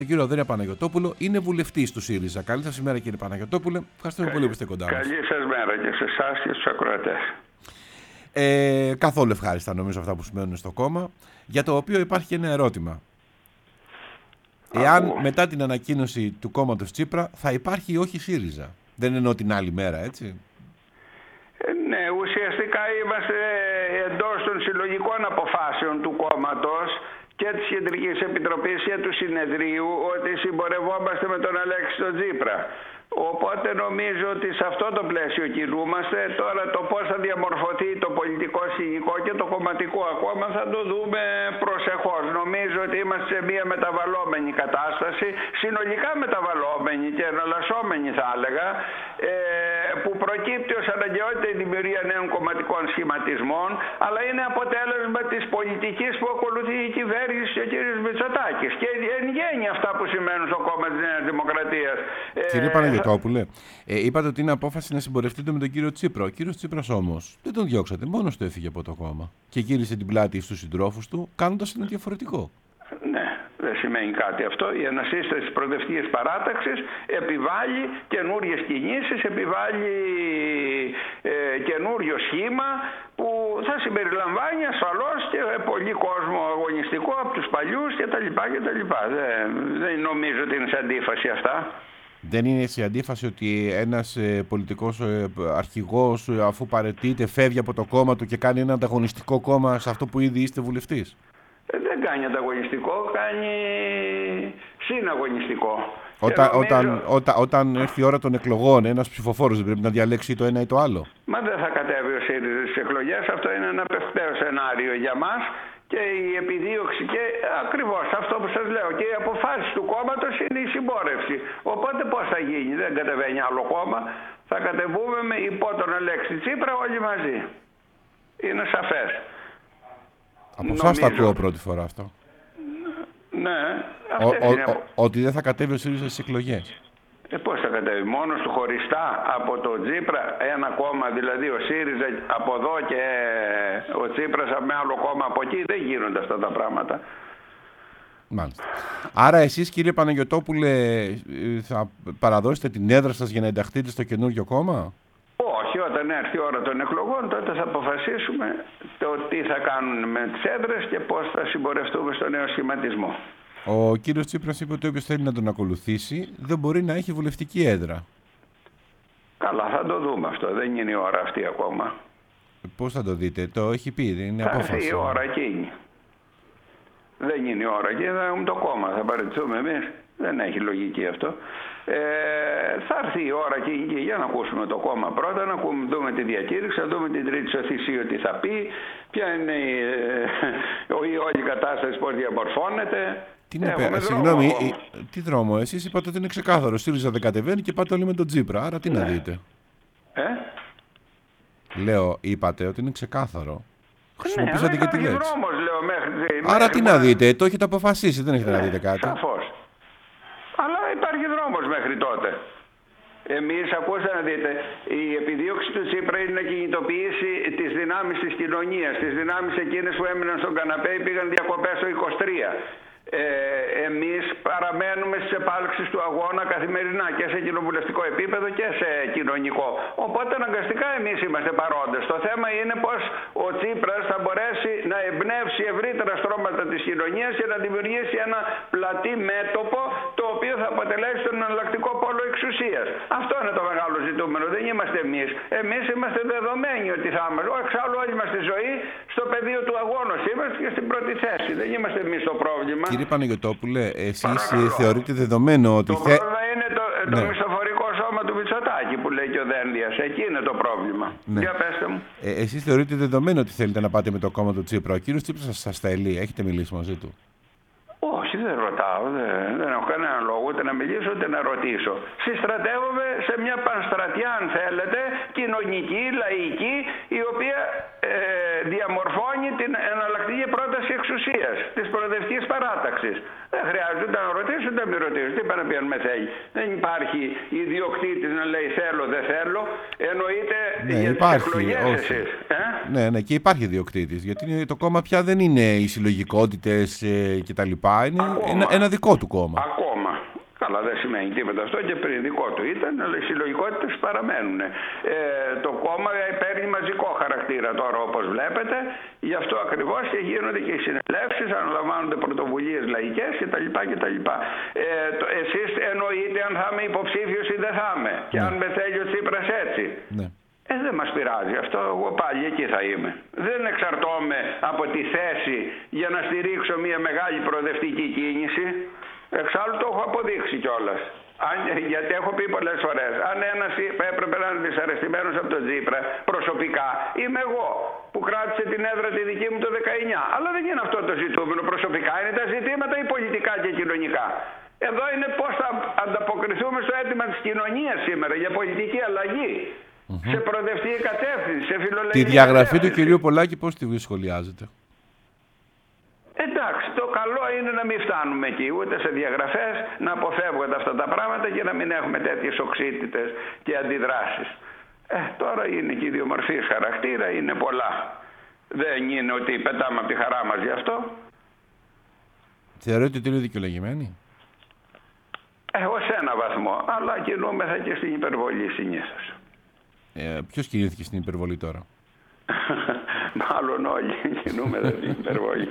Κύριο Ανδρέα Παναγιωτόπουλο, είναι βουλευτής του ΣΥΡΙΖΑ. Καλή σας ημέρα, κύριε Παναγιωτόπουλε. Ευχαριστούμε πολύ που είστε κοντά μας. Καλή σας μέρα και σε εσάς και στους ακροατές. Καθόλου ευχάριστα νομίζω αυτά που σημαίνουν στο κόμμα, για το οποίο υπάρχει ένα ερώτημα. Εάν μετά την ανακοίνωση του κόμματος Τσίπρα θα υπάρχει ή όχι ΣΥΡΙΖΑ. Δεν εννοώ την άλλη μέρα, έτσι. Ναι, ουσιαστικά είμαστε εντός των συλλογικών αποφάσεων του κόμματος και της Κεντρικής Επιτροπής και του Συνεδρίου ότι συμπορευόμαστε με τον Αλέξη τον Τσίπρα. Οπότε νομίζω ότι σε αυτό το πλαίσιο κινούμαστε. Τώρα το πώς θα διαμορφωθεί το πολιτικό σκηνικό και το κομματικό ακόμα θα το δούμε προσεχώς. Νομίζω ότι είμαστε σε μια μεταβαλλόμενη κατάσταση, συνολικά μεταβαλλόμενη και εναλλασσόμενη θα έλεγα, που προκύπτει ως αναγκαιότητα η δημιουργία νέων κομματικών σχηματισμών, αλλά είναι αποτέλεσμα της πολιτικής που ακολουθεί η κυβέρνηση και ο κ. Μητσοτάκης και εν γέννη αυτά που σημαίνουν στο κόμμα της Νέας Δημοκρατίας. Κύριε Παναγιωτόπουλε, είπατε ότι είναι απόφαση να συμπορευτείτε με τον κύριο Τσίπρα. Ο κύριος Τσίπρας όμως δεν τον διώξατε, μόνος του έφυγε από το κόμμα και γύρισε την πλάτη στους συντρόφους του, κάνοντας ένα διαφορετικό. Ναι, δεν σημαίνει κάτι αυτό. Η ανασύσταση της προοδευτικής παράταξης επιβάλλει καινούριες κινήσεις, επιβάλλει καινούριο σχήμα που θα συμπεριλαμβάνει ασφαλώς και πολύ κόσμο αγωνιστικό από τους παλιούς κτλ. Δεν νομίζω ότι είναι σε αντίφαση αυτά. Δεν είναι σε αντίφαση ότι ένας πολιτικός αρχηγός, αφού παραιτείται, φεύγει από το κόμμα του και κάνει ένα ανταγωνιστικό κόμμα σε αυτό που ήδη είστε βουλευτής? Δεν κάνει ανταγωνιστικό, κάνει συναγωνιστικό. Όταν έρθει η ώρα των εκλογών, ένας ψηφοφόρος δεν πρέπει να διαλέξει το ένα ή το άλλο? Μα δεν θα κατέβει ο ΣΥΡΙΖΑ στις εκλογές. Αυτό είναι ένα πευκταίο σενάριο για μας. Και η επιδίωξη και ακριβώς αυτό που σας λέω και οι αποφάσεις του κόμματος είναι η συμπόρευση. Οπότε πώς θα γίνει? Δεν κατεβαίνει άλλο κόμμα. Θα κατεβούμε υπό τον Αλέξη Τσίπρα όλοι μαζί. Είναι σαφές. Από εσάς το ακούω πρώτη φορά αυτό. Ναι. Ότι δεν θα κατέβει ο ΣΥΡΙΖΑ στις εκλογές. Πώς θα κατέβει? Μόνος του χωριστά από το Τσίπρα, ένα κόμμα, δηλαδή ο ΣΥΡΙΖΑ από εδώ και ο Τσίπρας με άλλο κόμμα από εκεί? Δεν γίνονται αυτά τα πράγματα. Μάλιστα. Άρα εσείς, κύριε Παναγιωτόπουλε, θα παραδώσετε την έδρα σας για να ενταχθείτε στο καινούριο κόμμα? Όχι, όταν έρθει η ώρα των εκλογών τότε θα αποφασίσουμε το τι θα κάνουν με τις έδρες και πώς θα συμπορευτούμε στο νέο σχηματισμό. Ο κύριος Τσίπρας είπε ότι όποιος θέλει να τον ακολουθήσει δεν μπορεί να έχει βουλευτική έδρα. Καλά, θα το δούμε αυτό. Δεν είναι η ώρα αυτή ακόμα. Πώς θα το δείτε? Το έχει πει, δεν είναι απόφαση. Θα έρθει η ώρα εκείνη. Δεν είναι η ώρα εκείνη, θα έχουμε το κόμμα. Θα παραιτηθούμε εμείς. Δεν έχει λογική αυτό. Θα έρθει η ώρα εκείνη για να ακούσουμε το κόμμα πρώτα, να δούμε τη διακήρυξη, να δούμε την τρίτη σωθησία τι θα πει, ποια είναι η όλη κατάσταση, πώς διαμορφώνεται. Συγγνώμη, τι δρόμο? Εσείς είπατε ότι είναι ξεκάθαρο. ΣΥΡΙΖΑ δεν κατεβαίνει και πάτε όλοι με τον Τσίπρα. Άρα τι να δείτε? Λέω, είπατε ότι είναι ξεκάθαρο. Χρησιμοποίησατε και τη λέξη. Δρόμος, λέω, άρα τι να δείτε? Το έχετε αποφασίσει, δεν έχετε να δείτε κάτι. Σαφώς. Αλλά υπάρχει δρόμος μέχρι τότε. Εμείς, ακούστε να δείτε, η επιδίωξη του Τσίπρα είναι να κινητοποιήσει τις δυνάμεις της κοινωνίας, τις δυνάμεις εκείνες που έμειναν στον καναπέ ή πήγαν διακοπές το 23. Εμείς παραμένουμε στις επάλξεις του αγώνα καθημερινά και σε κοινοβουλευτικό επίπεδο και σε κοινωνικό. Οπότε αναγκαστικά εμείς είμαστε παρόντες. Το θέμα είναι πως ο Τσίπρας θα μπορέσει να εμπνεύσει ευρύτερα στρώματα της κοινωνίας και να δημιουργήσει ένα πλατή μέτωπο το οποίο θα αποτελέσει τον εναλλακτικό πόλο εξουσίας. Αυτό είναι το μεγάλο ζητούμενο. Δεν είμαστε εμείς. Εμείς είμαστε δεδομένοι ότι θα είμαστε. Εξάλλου όλη μας τη ζωή στο πεδίο του αγώνα είμαστε και στην πρώτη θέση. Δεν είμαστε εμείς το πρόβλημα. Κύριε Παναγιωτόπουλε, εσείς θεωρείτε δεδομένο ότι... Το πρόβλημα είναι το μισθοφορικό σώμα του Μητσοτάκη που λέει και ο Δένδιας. Εκεί είναι το πρόβλημα. Ναι. Για πέστε μου. Εσείς θεωρείτε δεδομένο ότι θέλετε να πάτε με το κόμμα του Τσίπρα? Ο κύριος Τσίπρας σας θέλει? Έχετε μιλήσει μαζί του? Όχι, δεν ρωτάω. Δεν έχω κανένα λόγο ούτε να μιλήσω ούτε να ρωτήσω. Συστρατεύομαι σε μια πανστρατιά, αν θέλετε, κοινωνική, λαϊκή, η οποία διαμορφώνει την εναλλακτική πρόταση εξουσίας της προοδευτικής παράταξης. Δεν χρειάζεται ούτε να ρωτήσω ούτε να μην ρωτήσω. Τι πάνε να πει αν με θέλει? Δεν υπάρχει ιδιοκτήτης να λέει θέλω, δεν θέλω. Εννοείται για τις εκλογές εσείς. Ναι, και υπάρχει ιδιοκτήτης. Γιατί το κόμμα πια δεν είναι οι συλλογικότητες κτλ. Είναι ένα δικό του κόμμα. Ακόμα. αλλά δεν σημαίνει τίποτα αυτό και πριν δικό του ήταν, αλλά οι συλλογικότητες παραμένουν. Το κόμμα παίρνει μαζικό χαρακτήρα τώρα όπως βλέπετε, γι' αυτό ακριβώς και γίνονται και οι συνελεύσεις, αναλαμβάνονται πρωτοβουλίες λαϊκές κτλ. Εσείς εννοείτε αν θα είμαι υποψήφιος ή δεν θα είμαι και αν με θέλει ο Τσίπρας έτσι. Ναι. Δεν μας πειράζει αυτό, εγώ πάλι εκεί θα είμαι. Δεν εξαρτώμαι από τη θέση για να στηρίξω μια μεγάλη προοδευτική κίνηση. Εξάλλου το έχω αποδείξει κιόλας. Γιατί έχω πει πολλές φορές, αν ένας έπρεπε να είναι δυσαρεστημένος από τον Τσίπρα προσωπικά, είμαι εγώ που κράτησε την έδρα τη δική μου το 19. Αλλά δεν είναι αυτό το ζητούμενο προσωπικά, είναι τα ζητήματα ή πολιτικά και κοινωνικά. Εδώ είναι πώς θα ανταποκριθούμε στο αίτημα της κοινωνίας σήμερα για πολιτική αλλαγή. Σε προοδευτική κατεύθυνση, σε φιλολογική. Τη διαγραφή του κυρίου Πολάκη πώς τη σχολιάζετε? Εντάξει, το καλό είναι να μην φτάνουμε εκεί, ούτε σε διαγραφές, να αποφεύγονται αυτά τα πράγματα και να μην έχουμε τέτοιες οξύτητες και αντιδράσεις. Τώρα είναι και ιδιομορφής χαρακτήρα, είναι πολλά. Δεν είναι ότι πετάμε από τη χαρά μας γι' αυτό. Θεωρείτε ότι είναι δικαιολογημένη? Ως ένα βαθμό, αλλά κινούμεθα και στην υπερβολή συνήθως. Ποιος κινήθηκε στην υπερβολή τώρα? Μάλλον όλοι κινούμεθα στην υπερβολή.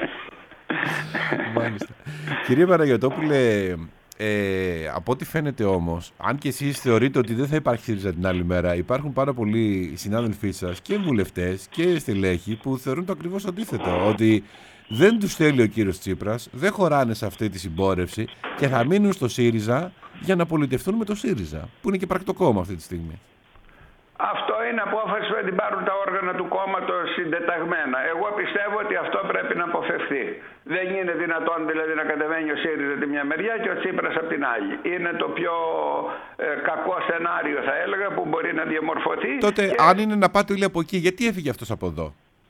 Μάλιστα. Κύριε Παναγιωτόπουλε, από ό,τι φαίνεται όμως, αν και εσείς θεωρείτε ότι δεν θα υπάρχει ΣΥΡΙΖΑ την άλλη μέρα, υπάρχουν πάρα πολλοί συνάδελφοί σας και βουλευτές και στελέχοι που θεωρούν το ακριβώς αντίθετο. Ότι δεν τους θέλει ο κύριος Τσίπρας, δεν χωράνε σε αυτή τη συμπόρευση και θα μείνουν στο ΣΥΡΙΖΑ για να πολιτευτούν με το ΣΥΡΙΖΑ, που είναι και πρακτικό κόμμα αυτή τη στιγμή. Αυτό είναι απόφαση που την πάρουν τα όργανα του κόμματος συντεταγμένα. Εγώ πιστεύω ότι αυτό πρέπει να αποφευθεί. Δεν είναι δυνατόν δηλαδή να κατεβαίνει ο ΣΥΡΙΖΑ τη μια μεριά και ο Τσίπρας από την άλλη. Είναι το πιο κακό σενάριο, θα έλεγα, που μπορεί να διαμορφωθεί. Τότε, αν είναι να πάτε όλοι από εκεί, γιατί έφυγε αυτός από εδώ?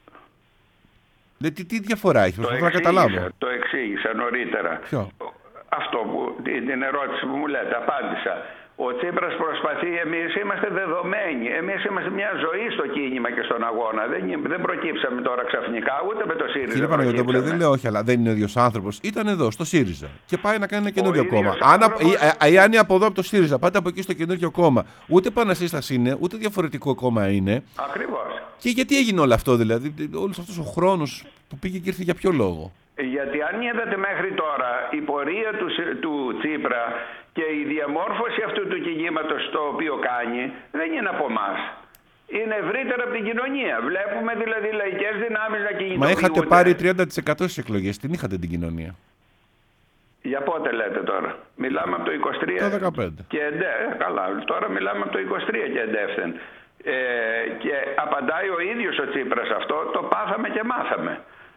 Τι διαφορά έχει, προσπαθώ να καταλάβω. Το εξήγησα νωρίτερα. Ποιο? Αυτό την ερώτηση που μου λέτε, απάντησα. Ο Τσίπρας προσπαθεί, εμείς είμαστε δεδομένοι. Εμείς είμαστε μια ζωή στο κίνημα και στον αγώνα. Δεν προκύψαμε τώρα ξαφνικά, ούτε με το ΣΥΡΙΖΑ. Κύριε Παναγιωτόπουλε, δεν λέω όχι, αλλά δεν είναι ο ίδιος άνθρωπος. Ήταν εδώ, στο ΣΥΡΙΖΑ. Και πάει να κάνει ένα καινούριο κόμμα. Αν από εδώ από το ΣΥΡΙΖΑ πάτε από εκεί στο καινούριο κόμμα, ούτε επανασύσταση είναι, ούτε διαφορετικό κόμμα είναι. Ακριβώς. Και γιατί έγινε όλο αυτό, δηλαδή, όλος αυτός ο χρόνος που πήγε και ήρθε για ποιο λόγο? Γιατί αν είδατε μέχρι τώρα η πορεία του Τσίπρα και η διαμόρφωση αυτού του κινήματος το οποίο κάνει δεν είναι από εμάς. Είναι ευρύτερα από την κοινωνία. Βλέπουμε δηλαδή λαϊκές δυνάμεις να κινητοποιούνται. Μα είχατε πάρει 30% στις εκλογές. Την είχατε την κοινωνία. Για πότε λέτε τώρα? Μιλάμε από το 23 το 15. Και καλά, τώρα μιλάμε από το 23 και εντεύθεν. Και απαντάει ο ίδιος ο Τσίπρας αυτό, το πάθαμε και μάθαμε.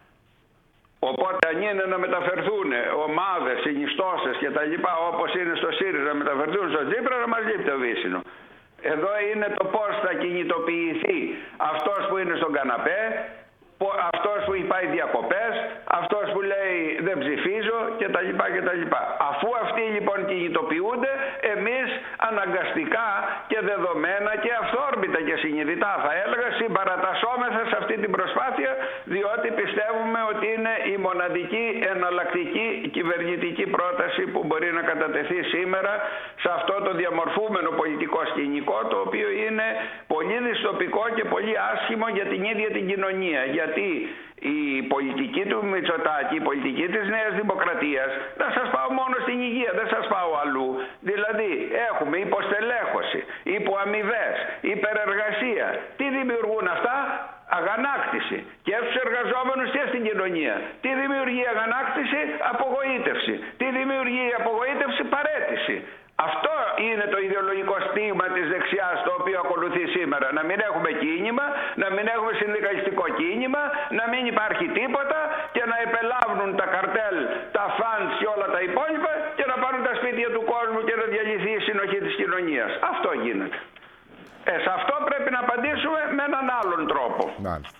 Οπότε αν είναι να μεταφερθούν ομάδες, συνιστώσεις και τα λοιπά όπως είναι στο ΣΥΡΙΖΑ να μεταφερθούν στο Τσίπρα, να μας λείπει το βύσσινο. Εδώ είναι το πώς θα κινητοποιηθεί αυτός που είναι στον καναπέ, αυτός που πάει διακοπές, αυτός που λέει δεν ψηφίζω κτλ. Αφού αυτοί λοιπόν κινητοποιούνται, εμείς αναγκαστικά και δεδομένα και αυθόρμητα και συνειδητά θα έλεγα συμπαρατασσόμεθα σε αυτή την προσπάθεια, διότι πιστεύουμε ότι είναι η μοναδική εναλλακτική κυβερνητική πρόταση που μπορεί να κατατεθεί σήμερα σε αυτό το διαμορφούμενο πολιτικό σκηνικό, το οποίο είναι πολύ δυστοπικό και πολύ άσχημο για την ίδια την κοινωνία. Γιατί η πολιτική του Μητσοτάκη, η πολιτική της Νέας Δημοκρατίας, δεν σας πάω μόνο στην υγεία, δεν σας πάω αλλού. Δηλαδή έχουμε υποστελέχωση, υποαμοιβές, υπερεργασία. Τι δημιουργούν αυτά? Αγανάκτηση και στους εργαζόμενους και στην κοινωνία. Τι δημιουργεί αγανάκτηση? Απογοήτευση. Τι δημιουργεί απογοήτευση? Παραίτηση. Αυτό είναι το ιδεολογικό στίγμα της δεξιάς το οποίο ακολουθεί σήμερα. Να μην έχουμε κίνημα, να μην έχουμε συνδικαλιστικό κίνημα, να μην υπάρχει τίποτα και να επελάβουν τα καρτέλ, τα φαντς και όλα τα υπόλοιπα και να πάρουν τα σπίτια του κόσμου και να διαλυθεί η συνοχή της κοινωνίας. Αυτό γίνεται. Σε αυτό πρέπει να απαντήσουμε με έναν άλλον τρόπο. Μάλιστα.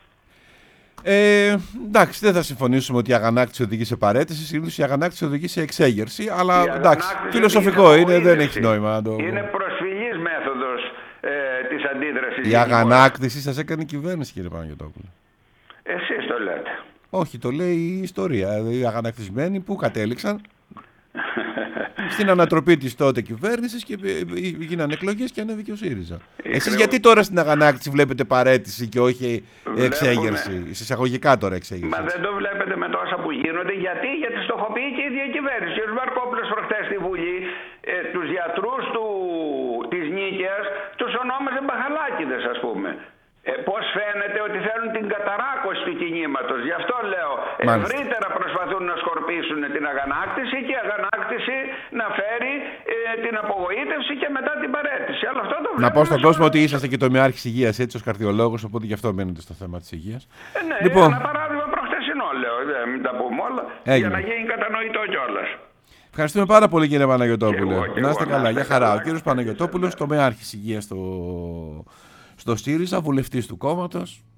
Εντάξει, δεν θα συμφωνήσουμε ότι η αγανάκτηση οδηγεί σε παραίτηση. Συνήθως η αγανάκτηση οδηγεί σε εξέγερση. Αλλά εντάξει, φιλοσοφικό είναι, δεν έχει νόημα να το. Είναι προσφυλής μέθοδος της αντίδρασης. Η αγανάκτηση σας έκανε κυβέρνηση, κύριε Παναγιωτόπουλε. Εσείς το λέτε. Όχι, το λέει η ιστορία. Οι αγανακτισμένοι που κατέληξαν. στην ανατροπή της τότε κυβέρνησης και γίνανε εκλογές και ανέβηκε ο ΣΥΡΙΖΑ. Εσείς γιατί τώρα στην αγανάκτηση βλέπετε παραίτηση και όχι εξέγερση, εισαγωγικά τώρα εξέγερση? Μα δεν το βλέπετε με τόσα που γίνονται, γιατί στοχοποιεί και η ίδια κυβέρνηση. Ο Μαρκόπουλος προχτές στη Βουλή τους γιατρούς της Νίκαιας τους ονόμαζε μπαχαλάκηδες, ας πούμε. Πώς φαίνεται ότι θέλουν την καταράκωση του κινήματος. Γι' αυτό λέω, ευρύτερα προσπαθούν να σκορπίσουν την αγανάκτηση και η αγανάκτηση να φέρει την απογοήτευση και μετά την παραίτηση. Αλλά αυτό το να πω στον κόσμο ότι είσαστε και τομιάρχης υγείας, έτσι, ως καρδιολόγος, οπότε γι' αυτό μένετε στο θέμα της υγείας. Ναι, λοιπόν, ένα παράδειγμα προχτεσινό, λέω, μην τα πούμε όλα, για να γίνει κατανοητό κιόλας. Ευχαριστούμε πάρα πολύ, κύριε Παναγιωτόπουλε. Να είστε καλά, για χαρά. Ο κύριος Παναγιωτόπουλος, τομιάρχης υγείας στο ΣΥΡΙΖΑ, βουλευτής του κόμματος.